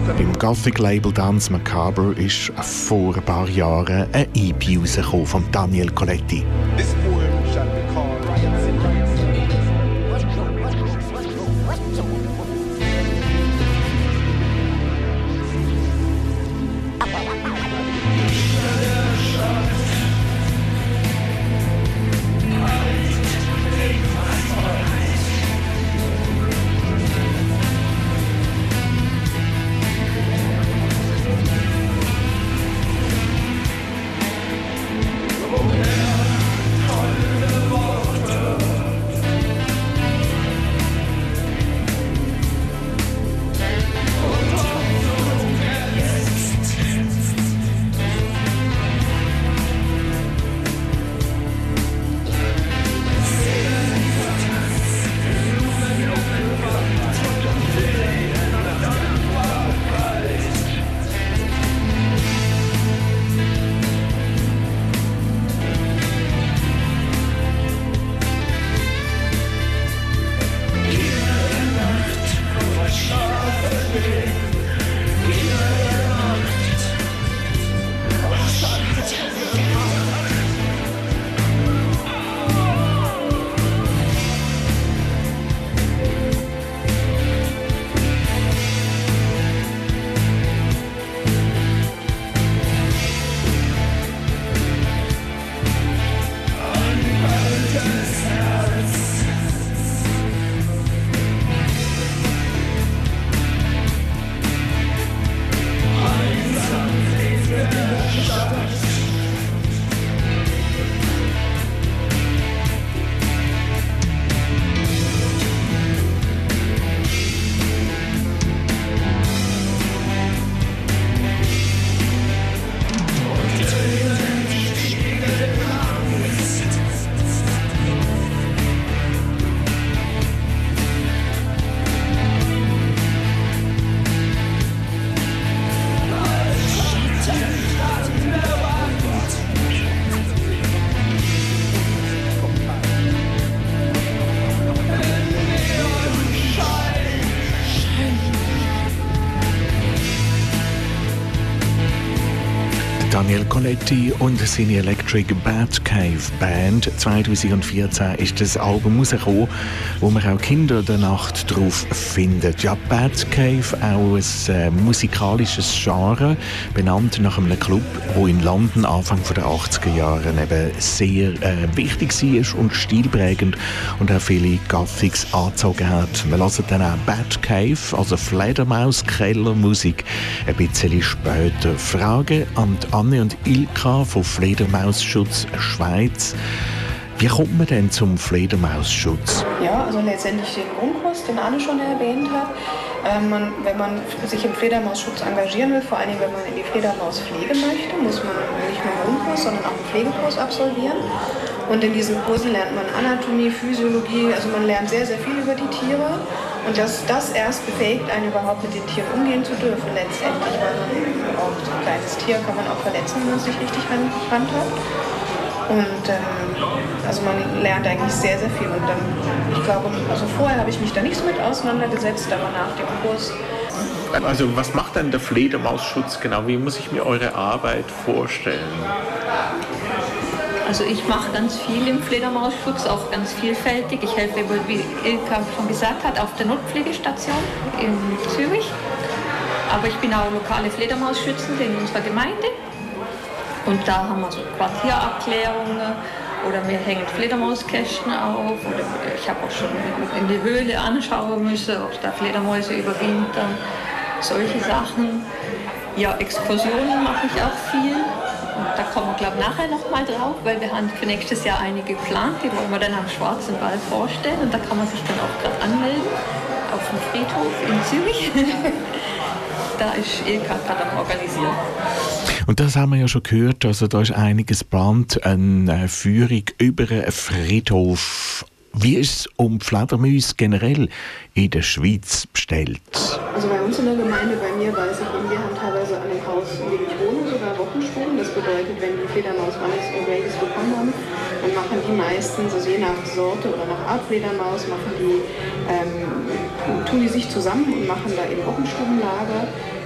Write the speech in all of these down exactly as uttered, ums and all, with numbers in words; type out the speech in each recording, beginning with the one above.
Beim Gothic-Label Dance Macabre ist vor ein paar Jahren ein E P rausgekommen von Daniel Coletti. This poem shall be called Riots in Rights. Daniel Coletti und seine Electric Batcave Band. zweitausendvierzehn ist das Album rausgekommen, wo man auch Kinder der Nacht drauf findet. Ja, Batcave, auch ein äh, musikalisches Genre, benannt nach einem Club, wo in London Anfang der achtziger Jahre eben sehr äh, wichtig war und stilprägend und auch viele Gothics angezogen hat. Wir hören dann auch Batcave, also Fledermaus-Keller-Musik, ein bisschen später. Frage an Anne und Ilka von Fledermausschutz Schweiz. Wie kommt man denn zum Fledermausschutz? Ja, also letztendlich den Grundkurs, den Anne schon erwähnt hat. Ähm, man, wenn man sich im Fledermausschutz engagieren will, vor allem wenn man in die Fledermauspflege möchte, muss man nicht nur einen Grundkurs, sondern auch einen Pflegekurs absolvieren. Und in diesen Kursen lernt man Anatomie, Physiologie, also man lernt sehr, sehr viel über die Tiere. Und das, das erst befähigt einen überhaupt mit den Tieren umgehen zu dürfen letztendlich, weil man auch so ein kleines Tier kann man auch verletzen, wenn man es nicht richtig handhabt. Und ähm, also man lernt eigentlich sehr, sehr viel. Und dann, ich glaube, also vorher habe ich mich da nicht so mit auseinandergesetzt, aber nach dem Kurs. Also was macht denn der Fledermausschutz genau? Wie muss ich mir eure Arbeit vorstellen? Also ich mache ganz viel im Fledermausschutz, auch ganz vielfältig. Ich helfe, wie Ilka schon gesagt hat, auf der Notpflegestation in Zürich. Aber ich bin auch lokale Fledermausschützende in unserer Gemeinde. Und da haben wir so Quartierabklärungen oder wir hängen Fledermauskästen auf. Oder ich habe auch schon in die Höhle anschauen müssen, ob da Fledermäuse überwintern. Solche Sachen. Ja, Exkursionen mache ich auch viel. Und da kommen wir, glaube ich, nachher noch mal drauf, weil wir haben für nächstes Jahr einige geplant, die wollen wir dann am Schwarzen Wald vorstellen. Und da kann man sich dann auch gerade anmelden, auf dem Friedhof in Zürich. Da ist Ilka gerade am Organisieren. Und das haben wir ja schon gehört, also da ist einiges geplant, eine Führung über einen Friedhof. Wie ist es um Fledermäuse generell in der Schweiz bestellt? Also bei uns in der Gemeinde, bei mir weiß ich, wir haben teilweise an dem Haus wirklich ohne sogar Wochenstuben. Das bedeutet, wenn die Fledermaus Wannigs oder Welches bekommen haben, dann machen die meistens, also je nach Sorte oder nach Art Fledermaus, machen die, ähm, tun die sich zusammen und machen da eben Wochenstubenlager.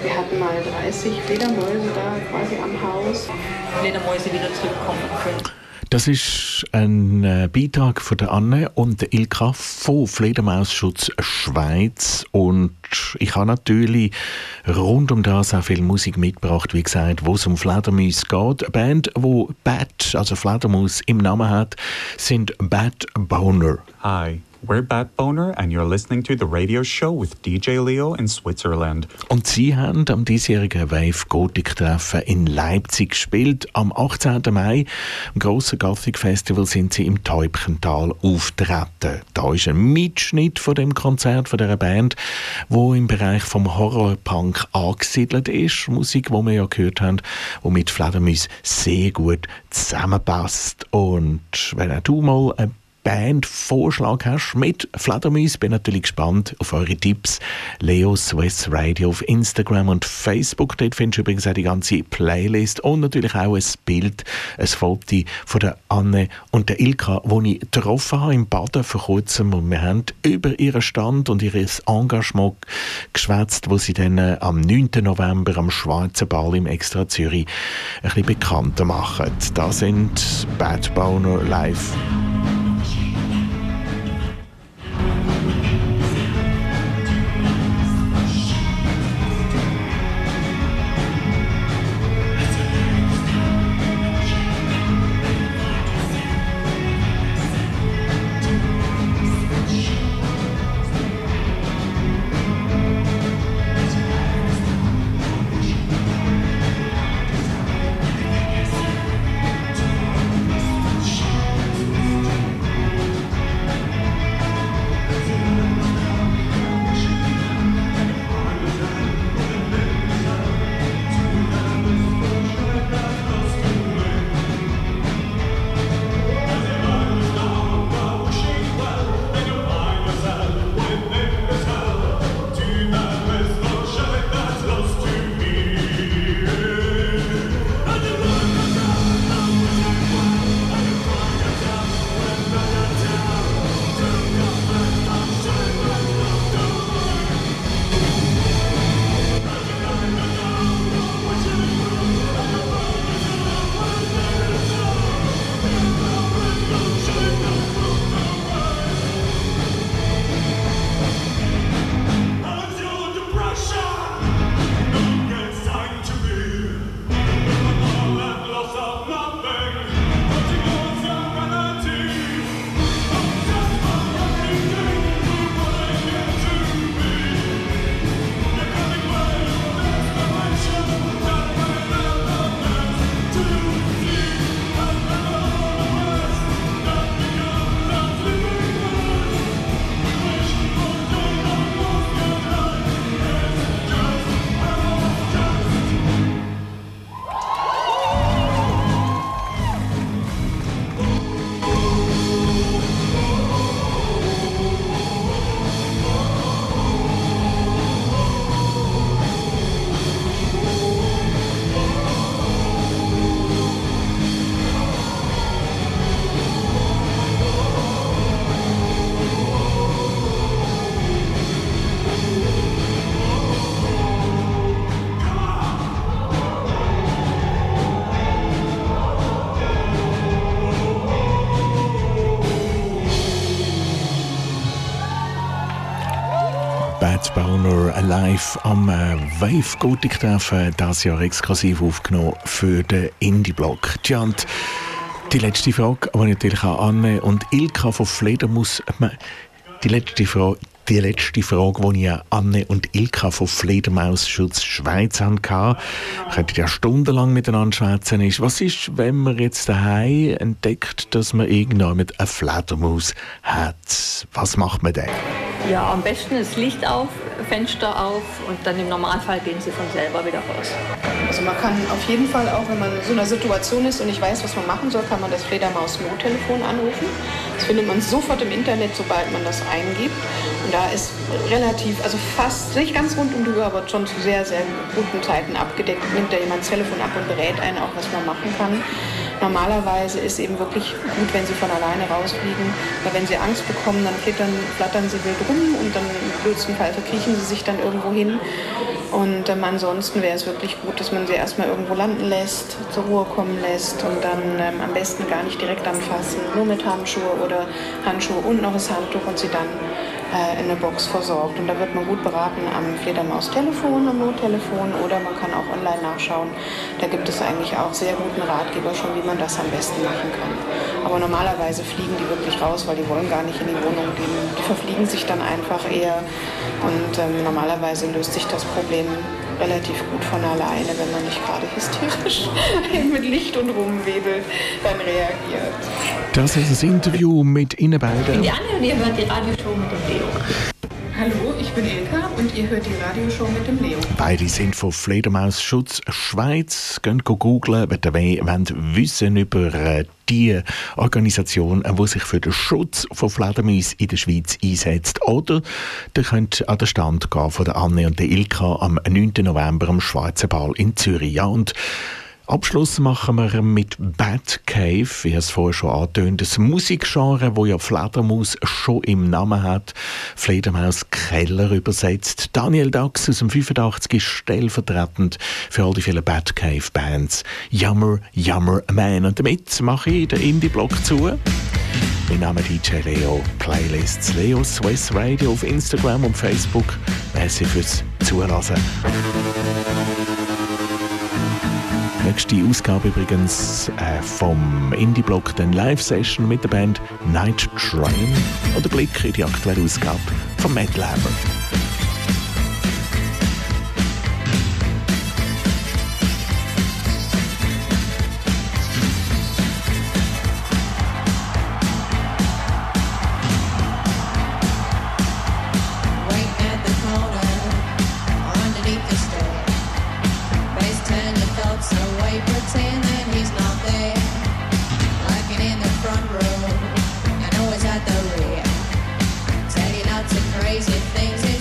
Wir hatten mal dreißig Fledermäuse da quasi am Haus. Fledermäuse wieder zurückkommen können. Das ist ein äh, Beitrag von der Anne und der Ilka von Fledermausschutz Schweiz. Und ich habe natürlich rund um das auch viel Musik mitgebracht, wie gesagt, wo es um Fledermäuse geht. Eine Band, die Bat, also Fledermaus im Namen hat, sind Bat Boner. Hi. We're Bat Boner and you're listening to the radio show with D J Leo in Switzerland. Und sie haben am diesjährigen Wave Gothic Treffen in Leipzig gespielt. Am achtzehnten Mai, am grossen Gothic Festival, sind sie im Täubchental auftreten. Da ist ein Mitschnitt von dem Konzert von dieser Band, wo im Bereich vom Horrorpunk angesiedelt ist. Musik, die wir ja gehört haben, die mit Fledermäusen sehr gut zusammenpasst. Und wenn auch du mal ein Bandvorschlag hast mit Fledermäusen. Bin natürlich gespannt auf eure Tipps. Leo Swiss Radio auf Instagram und Facebook. Dort findest du übrigens auch die ganze Playlist und natürlich auch ein Bild, ein Foto von der Anne und der Ilka, die ich getroffen habe im Baden vor kurzem. Und wir haben über ihren Stand und ihr Engagement geschwätzt, wo sie dann am neunten November am Schwarzen Ball im Extra Zürich ein bisschen bekannter machen. Da sind Bat Boner live. Bat Boner live am äh, Wave Gothic Treffen, das Jahr exklusiv aufgenommen für den Indie-Blog. Tja, und die letzte Frage, die ich natürlich an Anne und Ilka von Fledermaus, die letzte Frage, die letzte Frage, die ich an Anne und Ilka von Fledermausschutz Schweiz hatte, wir könnten ja stundenlang miteinander schwätzen, ist, was ist, wenn man jetzt daheim entdeckt, dass man irgendwann eine Fledermaus hat? Was macht man dann? Ja, am besten das Licht auf, Fenster auf und dann im Normalfall gehen sie von selber wieder raus. Also man kann auf jeden Fall auch, wenn man in so einer Situation ist und nicht weiß, was man machen soll, kann man das Fledermaus-Nottelefon anrufen. Das findet man sofort im Internet, sobald man das eingibt. Und da ist relativ, also fast, nicht ganz rund um die Uhr, aber schon zu sehr, sehr guten Zeiten abgedeckt. Nimmt da jemand das Telefon ab und berät einen auch, was man machen kann. Normalerweise ist eben wirklich gut, wenn sie von alleine rausfliegen, weil wenn sie Angst bekommen, dann flattern, flattern sie wild rum und dann im blödsten Fall verkriechen sie sich dann irgendwo hin. Und ähm, ansonsten wäre es wirklich gut, dass man sie erstmal irgendwo landen lässt, zur Ruhe kommen lässt und dann ähm, am besten gar nicht direkt anfassen, nur mit Handschuhe oder Handschuhe und noch das Handtuch und sie dann äh, in eine Box versorgt. Und da wird man gut beraten am Fledermaus-Telefon, am Nottelefon oder man kann auch online nachschauen. Da gibt es eigentlich auch sehr guten Ratgeber schon, wie man das am besten machen kann. Aber normalerweise fliegen die wirklich raus, weil die wollen gar nicht in die Wohnung gehen. Die verfliegen sich dann einfach eher und ähm, normalerweise löst sich das Problem relativ gut von alleine, wenn man nicht gerade hysterisch mit Licht und Rumwedel dann reagiert. Das ist das Interview mit Ihnen beiden. Ich bin die Anne und ihr hört die Radioshow mit dem Leo. Hallo, ich bin Ilka und ihr hört die Radioshow mit dem Leo. Beide sind von Fledermausschutz Schweiz. Könnt googeln, wenn ihr wollt wissen über äh, die Organisation, die sich für den Schutz von Fledermäusen in der Schweiz einsetzt. Oder ihr könnt an den Stand gehen von der Anne und der Ilka am neunten November am Schwarzen Ball in Zürich. Ja, und Abschluss machen wir mit Batcave, wie es vorher schon angetönt, das Musikgenre, wo ja Fledermaus schon im Namen hat, Fledermaus Keller übersetzt. Daniel Dax aus dem fünfundachtzig ist stellvertretend für all die vielen Batcave-Bands. Yummer, Yummer Man. Und damit mache ich den Indie-Block zu. Mein Name ist D J Leo, Playlists Leo Swiss Radio auf Instagram und Facebook. Merci fürs Zuhören. Nächste Ausgabe übrigens äh, vom Indie-Blog, den Live-Session mit der Band Night Train und der Blick in die aktuelle Ausgabe von Mad Labor. Crazy things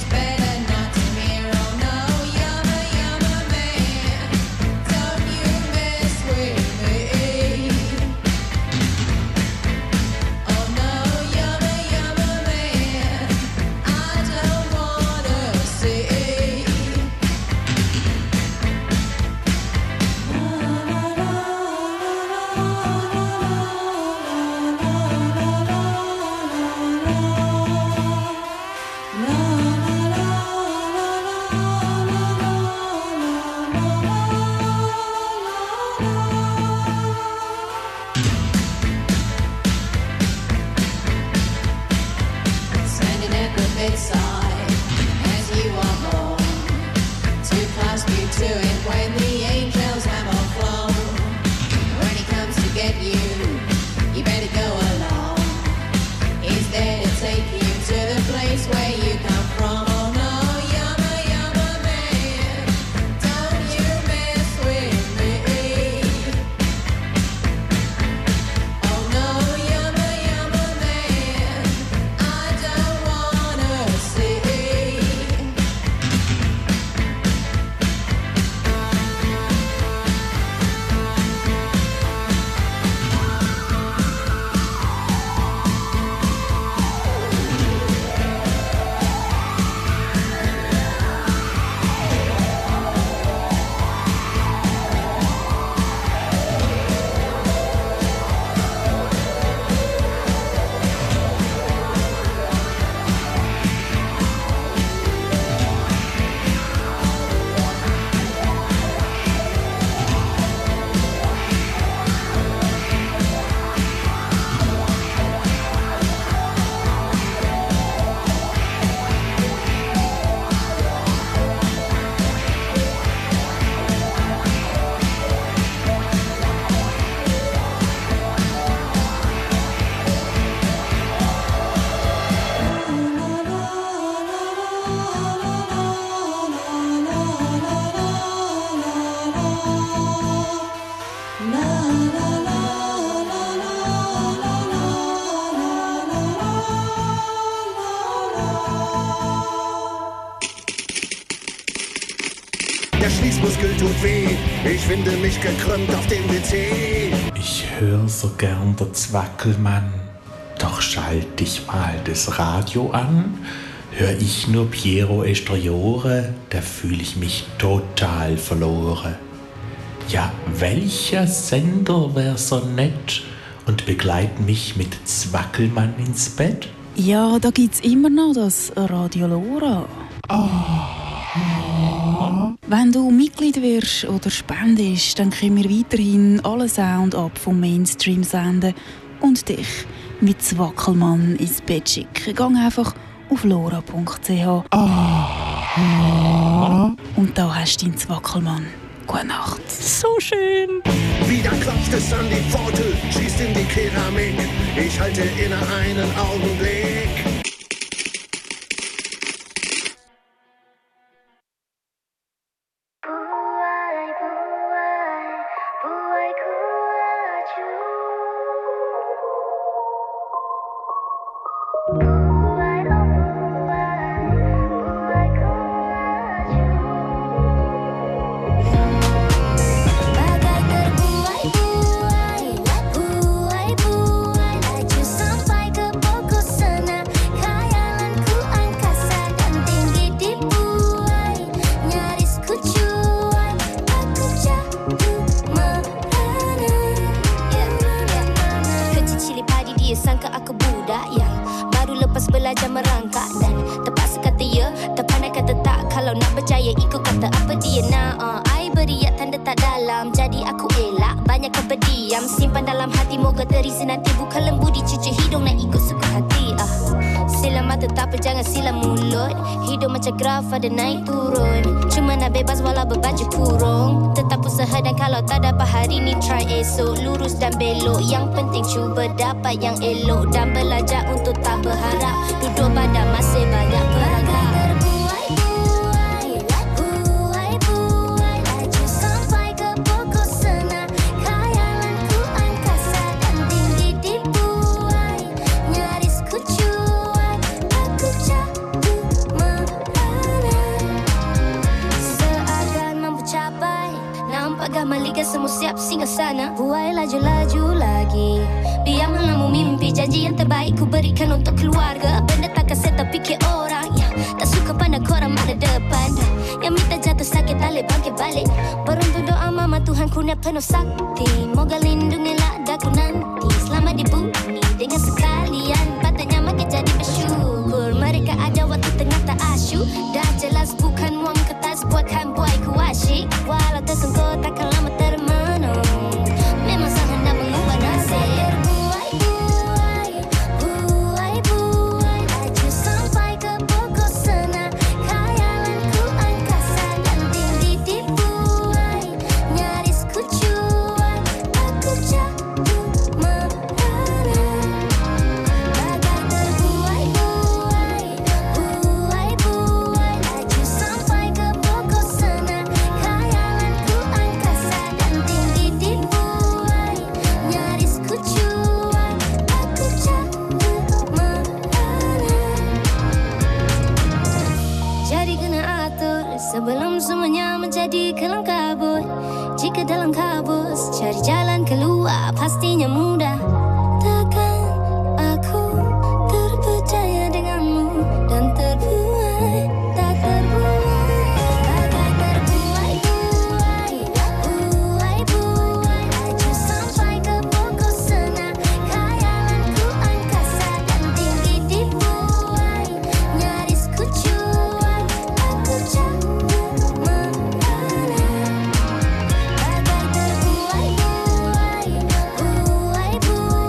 Der Schließmuskel tut weh, ich finde mich gekrümmt auf dem W C. Ich höre so gern der Zwackelmann, doch schalt ich mal das Radio an. Hör ich nur Piero Esteriore, da fühle ich mich total verloren. Ja, welcher Sender wär so nett und begleitet mich mit Zwackelmann ins Bett? Ja, da gibt's immer noch das Radio Lora. Oh. Wenn du Mitglied wirst oder spendest, dann können wir weiterhin alle Sound ab vom Mainstream senden und dich mit Zwackelmann ins Bett schicken. Gang einfach auf lora punkt c h. Oh. Und da hast du deinen Zwackelmann. Gute Nacht. So schön. Wieder klopft es an die Pforte, schießt in die Keramik. Ich halte inne einen Augenblick. Ada naik turun, cuma nak bebas walau berbaju kurung. Tetap usaha dan kalau tak dapat hari ni try esok. Lurus dan belok, yang penting cuba dapat yang elok. Dan belajar untuk tak berharap, duduk badan masih banyak perangkap. Semua siap singgah sana. Buai laju-laju lagi. Biar melamu mimpi, janji yang terbaik ku berikan untuk keluarga. Benda takkan saya terfikir orang ya, tak suka pandang korang mana depan. Yang minta jatuh sakit tak boleh bangkit balik. Beruntung doa mama Tuhan kurnia penuh sakti. Moga lindungilah daku nanti selama di bumi. Dengan sekalian patutnya makin jadi bersyukur. Mereka ada waktu tengah tak asyuk. Dah jelas bukan wang kertas buatkan buai ku asyik. Walau tersungkur takkan lama termenung. Memang sang hendak mengubah nasib. Buai, buai, buai, laju sampai ke pokok sana. Khayalanku angkasa dan tinggi dibuai. Nyaris ku cuai, aku jatuh merana. Bagai terbuai, buai, buai, buai, laju sampai ke pokok sana. Khayalanku angkasa dan tinggi dibuai. Nyaris ku cuai, aku jatuh merana. Jadi kena atur sebelum semuanya menjadi kelam kabut. Jika dalam kabus cari jalan keluar pastinya mudah. Takkan aku terpercaya denganmu dan terbuai, tak terbuai. Bagai terbuai, buai, buai, buai, laju sampai ke pokok sana. Khayalanku angkasa dan tinggi dibuai. Nyaris ku cuai, aku jatuh merana. Bagai terbuai, buai, buai, buai.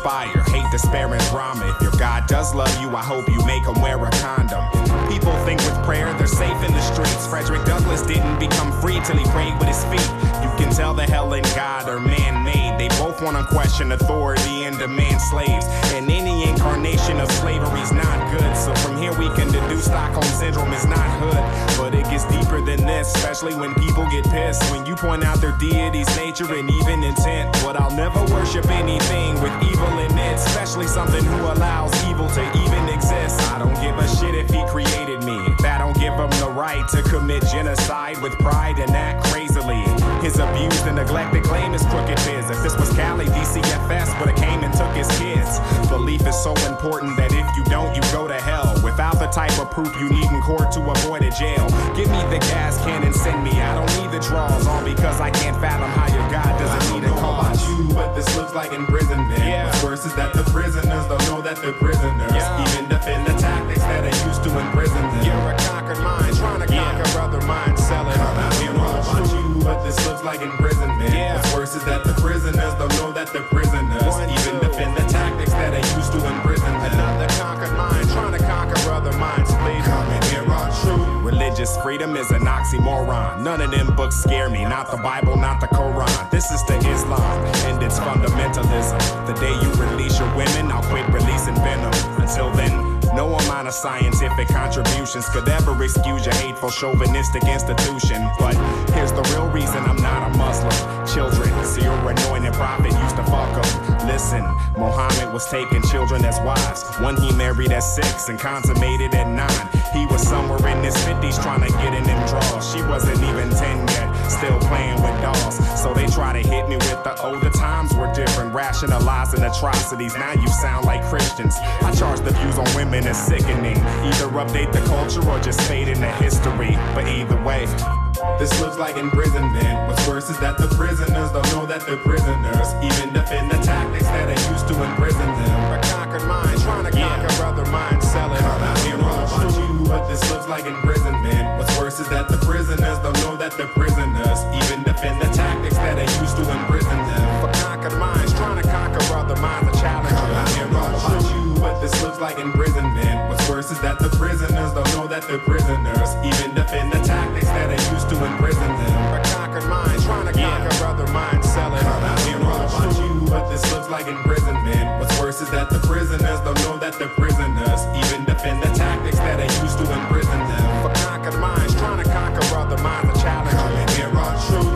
fire, hate, despair, and drama. If your God does love you, I hope you make him wear a condom. People think with prayer they're safe in the streets. Frederick Douglass didn't become free till he prayed with his feet. You can tell the hell in God are man-made. They both want unquestioned authority and demand slaves. And any incarnation of slavery's not good. So from here we can deduce Stockholm Syndrome is not hood. But it gets deeper than this, especially when people get pissed. When you point out their deity's nature and even intent. But I'll never worship anything with evil in it. Especially something who allows evil to even exist. I don't give a shit if he created me. That don't give him the right to commit genocide with pride and act crazily. His abused and neglected claim is crooked biz. If this was Cali, D C F S would've came and took his kids. Belief is so important that if you don't, you go to hell. Without the type of proof you need in court to avoid a jail. Give me the gas can and send me. I don't need the draws, all because I can't fathom how your God doesn't need a cause. You, but this looks like imprisonment. Yeah. What's worse is that the prisoners don't know that they're prisoners. Yeah. Even defend the tactics that are used to imprison them. You're a conquered mind, trying to Yeah. conquer other minds, selling. I don't know about you, but this looks like imprisonment. Yeah. What's worse is that the prisoners don't know that they're prisoners. One, Even two. defend the tactics that are used to imprison them. Another conquered mind, trying to conquer other minds, please. Coming here on truth. Religious freedom is an oxymoron. None of them books scare me, not the Bible, not the Quran. This is the Islam, and it's fundamentalism. The day you release your women, I'll quit releasing venom. Until then, no amount of scientific contributions could ever excuse your hateful chauvinistic institution. But here's the real reason I'm not a Muslim. Children, see your anointed prophet used to fuck them. Listen, Muhammad was taking children as wives. One he married at six and consummated at nine. He was somewhere in his fifties trying to get in them draws. She wasn't even ten yet, still playing with dolls. So they try to hit me with the older times were different, rationalizing atrocities. Now you sound like Christians. I charge the views on women as sickening. Either update the culture or just fade into history. But either way, This looks like imprisonment. What's worse is that the prisoners don't know that they're prisoners. Even defend the tactics that are used to imprison them. a conquered mind, trying to Yeah. conquer other minds, selling. I don't know about you, but this looks like imprisonment. What's worse is that the prisoners don't know that they're prisoners. Even defend the tactics that are used to imprison them. For conquered minds, trying to conquer other minds, a challenge. I don't know about you, but this looks like imprisonment. What's worse is that the prisoners don't know that they're prisoners. Even defend the tactics that are used to imprison them. For conquered minds, trying to Yeah. conquer other minds, selling. I don't know about you, but this looks like imprisonment. What's worse is that the prisoners don't know that they're prisoners. Even defend the tactics that are used to imprison them. For conquered minds, trying to conquer other minds, a challenge. Coming here on truth.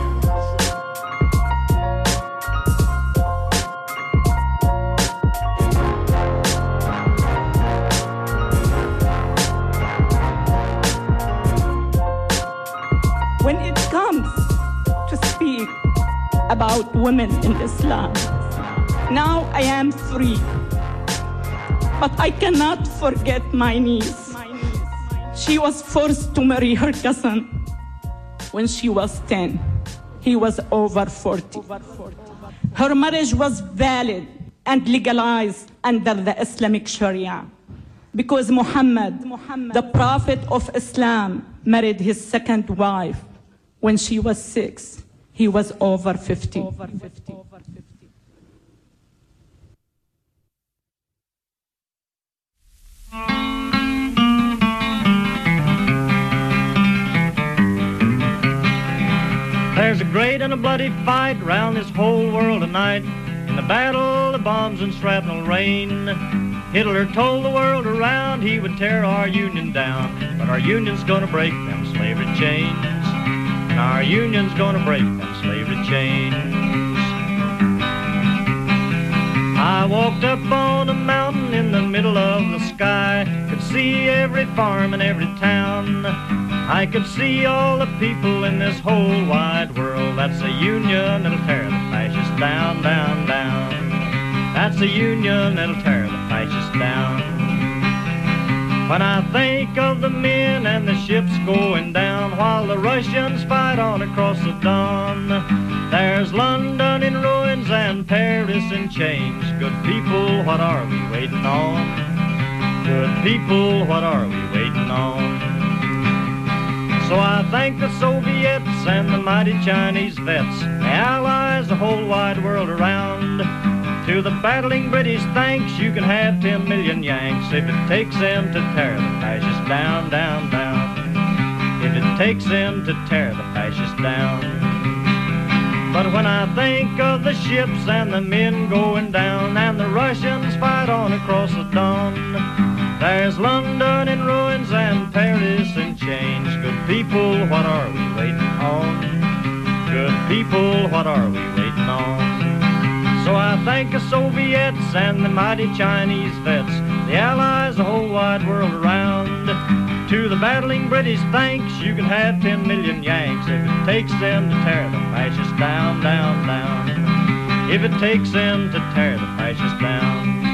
When it comes to speak about women in Islam, now I am free, but I cannot forget my niece. She was forced to marry her cousin when she was ten. He was over forty. Her marriage was valid and legalized under the Islamic Sharia because Muhammad, the Prophet of Islam, married his second wife when she was six. He was over fifty. There's a great and a bloody fight round this whole world tonight. In the battle of bombs and shrapnel rain, Hitler told the world around he would tear our union down. But our union's gonna break them slavery chains. And our union's gonna break them slavery chains. I walked up on a mountain in the middle of the sky. Could see every farm and every town. I could see all the people in this whole wide world. That's a union that'll tear the fascists down, down, down. That's a union that'll tear the fascists down. When I think of the men and the ships going down while the Russians fight on across the Don, there's London in ruins and Paris in chains. Good people, what are we waiting on? Good people, what are we waiting on? So I thank the Soviets and the mighty Chinese vets, the Allies, the whole wide world around. To the battling British, thanks, you can have ten million Yanks if it takes them to tear the fascists down, down, down. If it takes them to tear the fascists down. But when I think of the ships and the men going down and the Russians fight on across the Don, there's London in ruins and Paris in chains. Good people, what are we waiting on? Good people, what are we waiting on? So I thank the Soviets and the mighty Chinese vets, the Allies, the whole wide world around. To the battling British, thanks, you can have ten million Yanks if it takes them to tear the fascists down, down, down. If it takes them to tear the fascists down.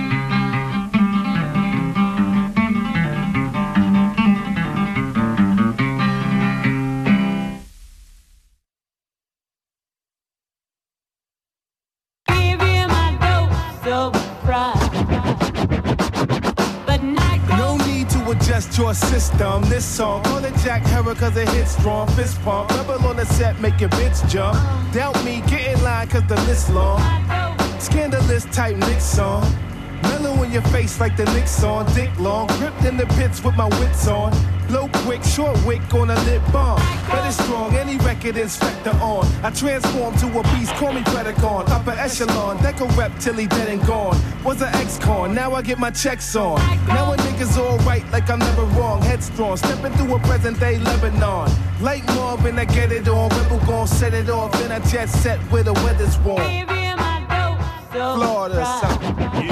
Your system, this song, call it Jack Herrick cause it hits strong, fist pump, rebel on the set, make your bitch jump, doubt me, get in line cause the list long, scandalous type Nick song, mellow in your face like the Knicks song, dick long, gripped in the pits with my wits on, blow quick, short wick on a lip bomb, better strong, any record inspector on, I transform to a beast, call me Predacon, upper echelon, deco rep till he dead and gone, was an ex-con, now I get my checks on, now a nigga's alright like I'm never wrong, headstrong, stepping through a present day Lebanon, like Marvin, I get it on, rebel gon' set it off, then I jet set where the weather's warm, Florida, South.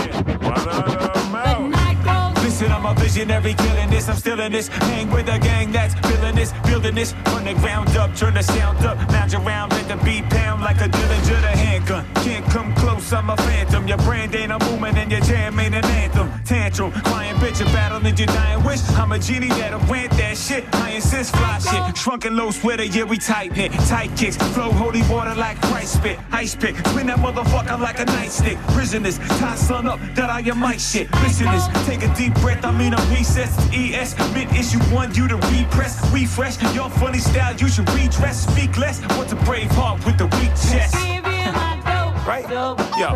Listen, I'm a visionary, killing this, I'm still in this. Hang with a gang that's feeling this, building this. From the ground up, turn the sound up. Lounge around, let the beat pound like a Dillinger the handgun. Can't come close, I'm a phantom. Your brand ain't a movement and your jam ain't an anthem. Tantrum, crying bitch, you're battling your dying wish. I'm a genie that'll grant that shit. I insist, fly shit. Shrunken low sweater, yeah, we tighten it. Tight kicks, flow holy water like Christ spit. Ice pick, spin that motherfucker like a nightstick. Prisoners, tie sun up, that I am my shit. Listeners, take a deep breath, I mean I'm recess. E S, mid issue one, you to repress. Refresh, your funny style, you should redress. Speak less, what's a brave heart with the weak chest? Right? Yo.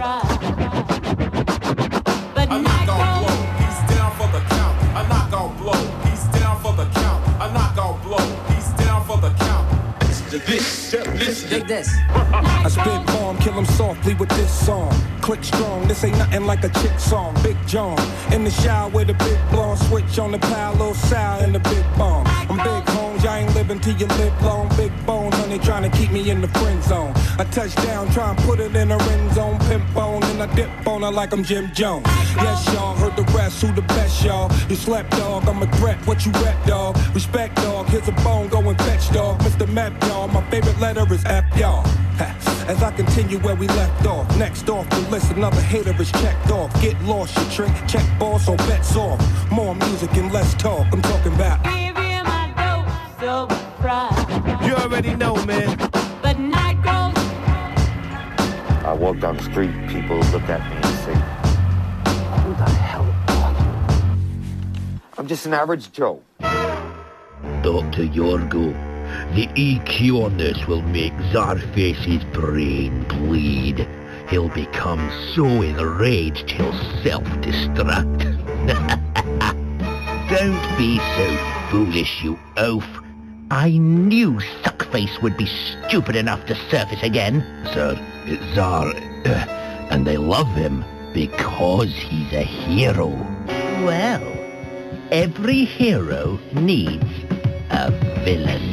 But a knock on blow, he's down for the count. A knock on blow, he's down for the count. A knock on blow, he's down for the count. This, listen, dig this. I spit bomb, kill him softly with this song. Click strong, this ain't nothing like a chick song. Big John, in the shower with a big blonde switch on the pile, little sour in the big bomb. I'm big homes, I ain't living till you live long. Big bones, honey, trying to keep me in the friend zone. I touch down, try and put it in a end zone. Pimp bone, and I dip on her like I'm Jim Jones. Yes, y'all, heard the rest, who the best, y'all? You slept, dog, I'm a threat, what you rep, dog? Respect, dog, here's a bone, go and fetch, dog. Mister Map, y'all, my favorite letter is F, y'all. As I continue where we left off, next off the list, another hater is checked off. Get lost, you trick, check ball, so bets off. More music and less talk, I'm talking about. Baby, my dope, so pride. You already know, man. But night goes. I walk down the street, people look at me and say, who the hell are you? I'm just an average Joe. Doctor Yorgo, the E Q on this will make Czarface's brain bleed. He'll become so enraged he'll self-destruct. Don't be so foolish, you oaf. I knew Suckface would be stupid enough to surface again. Sir, it's Tsar, and they love him because he's a hero. Well, every hero needs a villain.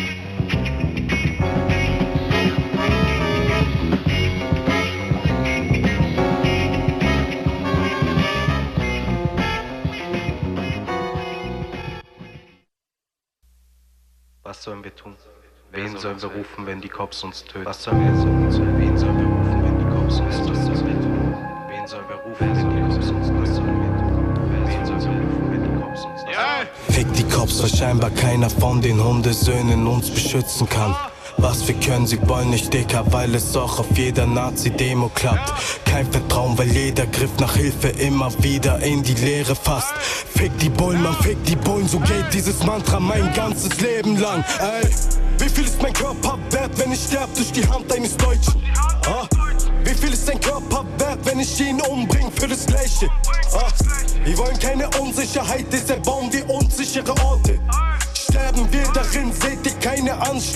Was sollen wir tun? Wen sollen wir rufen, wenn die Cops uns töten? Was sollen wir tun? Wen sollen wir rufen, wenn die Cops uns töten? Was sollen wir tun? Wen sollen wir rufen, wenn die Cops uns töten? Was sollen wir tun? Wen sollen wir rufen, wenn die Cops uns töten? Fick die Cops, weil scheinbar keiner von den Hundesöhnen uns beschützen kann. Was wir können, sie wollen nicht dicker, weil es auch auf jeder Nazi-Demo klappt. Kein Vertrauen, weil jeder Griff nach Hilfe immer wieder in die Leere fasst. Fick die Bullen, man fick die Bullen, so geht dieses Mantra mein ganzes Leben lang. Ey, wie viel ist mein Körper wert, wenn ich sterb durch die Hand eines Deutschen? Ah? Wie viel ist dein Körper wert, wenn ich nicht ihn umbringen für das Gleiche. Ah, wir wollen keine Unsicherheit, deshalb bauen wir unsichere Orte. Sterben wir darin, seht ihr keine Anschläge.